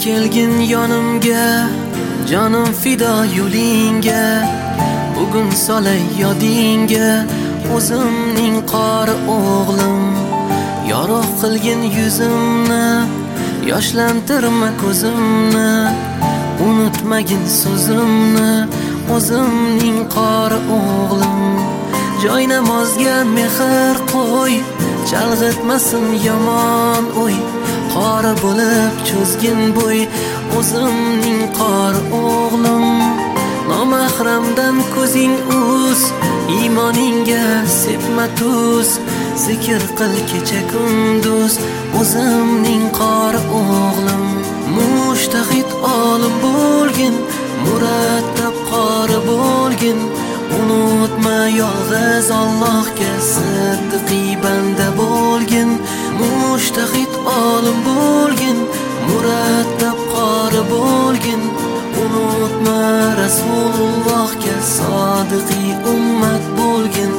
kelgin yonimga, jonim fido yo'lingga. Bugun solay yodingga o'zimning qori o'g'lim. Yorug' qilgin yuzimni, yoshlantirma ko'zimni. Unutmagin so'zimni, o'zimning qori o'g'lim. Joy namozga mehr qo'y, chalg'itmasin yomon o'y. Qori bo'lib cho'zgin bo'y, o'zimning qori o'g'lim. Nomahramdan ko'zing uz, iymoningga sepma tuz. Zikr qil kecha kunduz, o'zimning qori o'g'lim. Mushtahid olim bo'lgin, murattab qori bo'lgin. Unutma yolg'iz Allohga siddiqi banda bo'lgin. Mushtahid olim bo'lgin, murattab qori bo'lgin. Unutma Rasulullohga sodiqi ummat bo'lgin.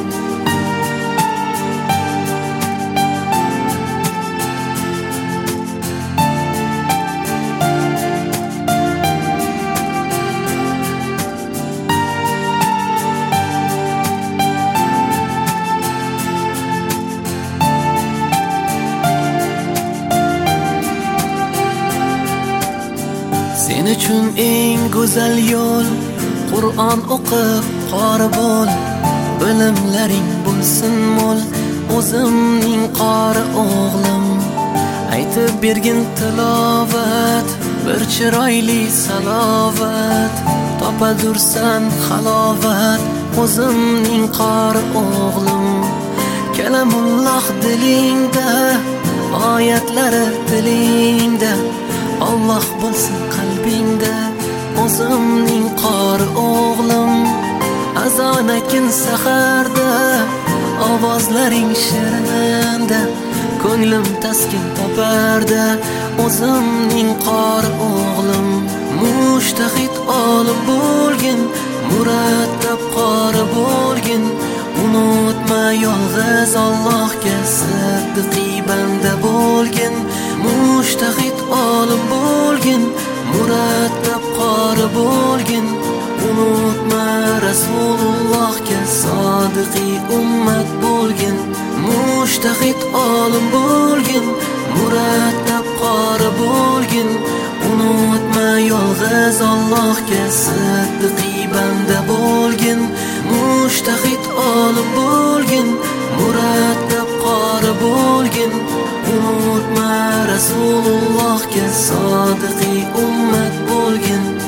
Sen uchun eng go'zal yo'l Qur'on o'qib qori bo'l. Bilimlaring bo'lsin mo'l, o'zimning qori o'g'lim. Aytib bergin tilovat, bir chiroyli salovat. Topadursan halovat, o'zimning qori o'g'lim. Kalamulloh dilingda, oyatlari tilingda. Alloh bo'lsin qalbingda, o'zimning qori o'g'lim. Azon aytgin saharda, ovozlaring shirinda. Ko'nglim taskin toparda, o'zimning qori o'g'lim. Mushtahid olim bo'lgin, murattab qori bo'lgin. Unutma yolg'iz Allohga siddiqi banda bo'lgin. Mushtahid olim bo'lgin, murattab qori bo'lgin. Unutma Rasulullohga sodiqi ummat bo'lgin. Mushtahid olim bo'lgin, murattab qori bo'lgin. Unutma yolg'iz Allohga siddiqi banda bo'lgin. Mushtahid olim bo'lgin, murattab qori bo'lgin. Unutma Rasulullohga sodiqi ummat bo'lgin.